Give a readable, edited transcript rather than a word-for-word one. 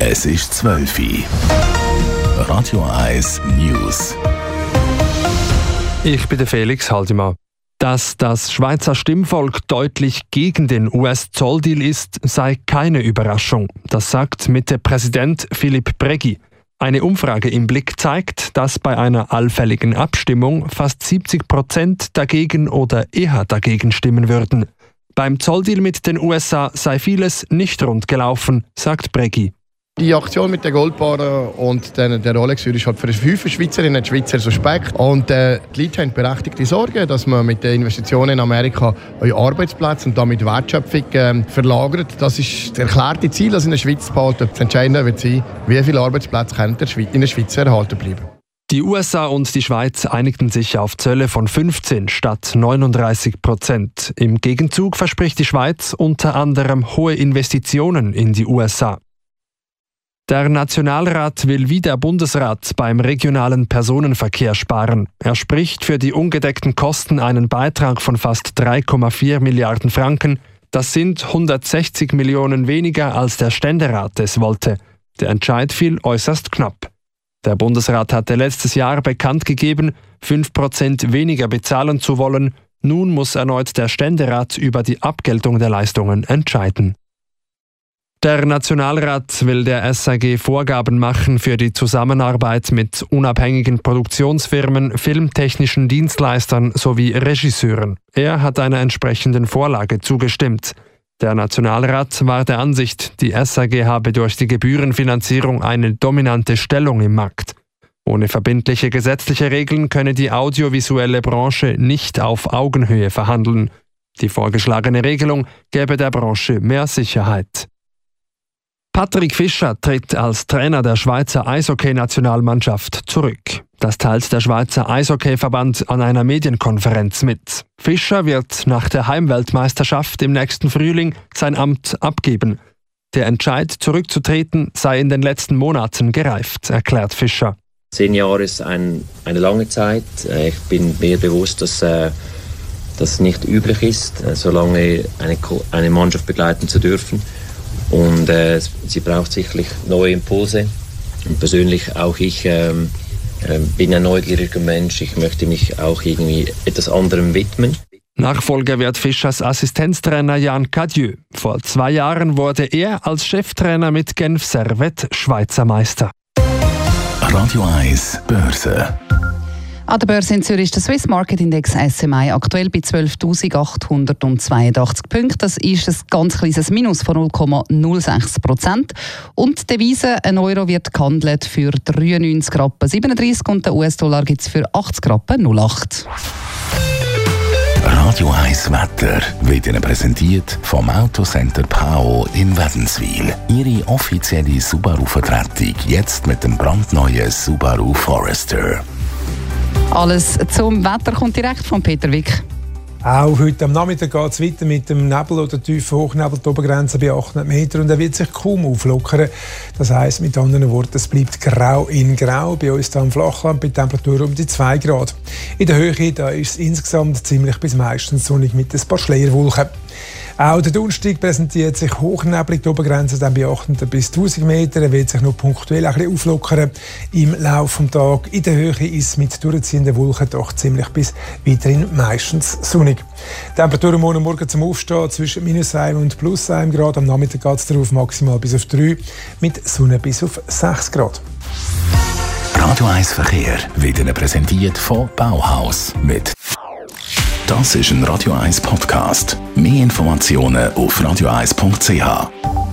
Es ist 12 Uhr. Radio 1 News. Ich bin der Felix Haldimann. Dass das Schweizer Stimmvolk deutlich gegen den US-Zolldeal ist, sei keine Überraschung. Das sagt Mitte-Präsident Philippe Bregui. Eine Umfrage im Blick zeigt, dass bei einer allfälligen Abstimmung fast 70% dagegen oder eher dagegen stimmen würden. Beim Zolldeal mit den USA sei vieles nicht rund gelaufen, sagt Bregui. Die Aktion mit den Goldbarren und der Rolex ist halt für viele Schweizerinnen und Schweizer suspekt. Und die Leute haben berechtigte Sorge, dass man mit den Investitionen in Amerika Arbeitsplätze und damit Wertschöpfung verlagert. Das ist das erklärte Ziel, das in der Schweiz zu behalten. Das Entscheidende wird sein, wie viele Arbeitsplätze können in der Schweiz erhalten bleiben. Die USA und die Schweiz einigten sich auf Zölle von 15 statt 39%. Im Gegenzug verspricht die Schweiz unter anderem hohe Investitionen in die USA. Der Nationalrat will wie der Bundesrat beim regionalen Personenverkehr sparen. Er spricht für die ungedeckten Kosten einen Beitrag von fast 3,4 Milliarden Franken. Das sind 160 Millionen weniger, als der Ständerat es wollte. Der Entscheid fiel äußerst knapp. Der Bundesrat hatte letztes Jahr bekannt gegeben, 5% weniger bezahlen zu wollen. Nun muss erneut der Ständerat über die Abgeltung der Leistungen entscheiden. Der Nationalrat will der SAG Vorgaben machen für die Zusammenarbeit mit unabhängigen Produktionsfirmen, filmtechnischen Dienstleistern sowie Regisseuren. Er hat einer entsprechenden Vorlage zugestimmt. Der Nationalrat war der Ansicht, die SAG habe durch die Gebührenfinanzierung eine dominante Stellung im Markt. Ohne verbindliche gesetzliche Regeln könne die audiovisuelle Branche nicht auf Augenhöhe verhandeln. Die vorgeschlagene Regelung gäbe der Branche mehr Sicherheit. Patrick Fischer tritt als Trainer der Schweizer Eishockey-Nationalmannschaft zurück. Das teilt der Schweizer Eishockey-Verband an einer Medienkonferenz mit. Fischer wird nach der Heimweltmeisterschaft im nächsten Frühling sein Amt abgeben. Der Entscheid, zurückzutreten, sei in den letzten Monaten gereift, erklärt Fischer. 10 Jahre ist eine lange Zeit. Ich bin mir bewusst, dass das nicht üblich ist, so lange eine Mannschaft begleiten zu dürfen. Und sie braucht sicherlich neue Impulse. Und persönlich auch ich bin ein neugieriger Mensch. Ich möchte mich auch irgendwie etwas anderem widmen. Nachfolger wird Fischers Assistenztrainer Jan Cadieux. Vor 2 Jahren wurde er als Cheftrainer mit Genf Servette Schweizer Meister. Radio 1 Börse. An der Börse in Zürich ist der Swiss Market Index SMI aktuell bei 12.882 Punkten. Das ist ein ganz kleines Minus von 0,06%. Und die Devise, ein Euro wird gehandelt für 93,37 und der US-Dollar gibt es für 80,08. Radio 1 Wetter wird Ihnen präsentiert vom Autocenter Pao in Wädenswil. Ihre offizielle Subaru-Vertretung jetzt mit dem brandneuen Subaru Forester. Alles zum Wetter kommt direkt von Peter Wick. Auch heute am Nachmittag geht es weiter mit dem Nebel oder tiefen Hochnebel, die Obergrenze bei 800 Meter und er wird sich kaum auflockern. Das heisst mit anderen Worten, es bleibt grau in grau. Bei uns hier am Flachland bei Temperaturen um die 2 Grad. In der Höhe da ist es insgesamt ziemlich bis meistens sonnig mit ein paar Schleierwolken. Auch der Donnerstag präsentiert sich hochneblig, die Obergrenze dann bei 800 bis 1000 Meter. Er wird sich noch punktuell ein bisschen auflockern im Laufe des Tages. In der Höhe ist es mit durchziehenden Wolken doch ziemlich bis weiterhin meistens sonnig. Die Temperatur morgen zum Aufstehen zwischen -1 und +1 Grad. Am Nachmittag geht es darauf maximal bis auf 3, mit Sonne bis auf 6 Grad. Radio 1 Verkehr wird Ihnen präsentiert von Bauhaus mit. Das ist ein Radio 1 Podcast. Mehr Informationen auf radio1.ch.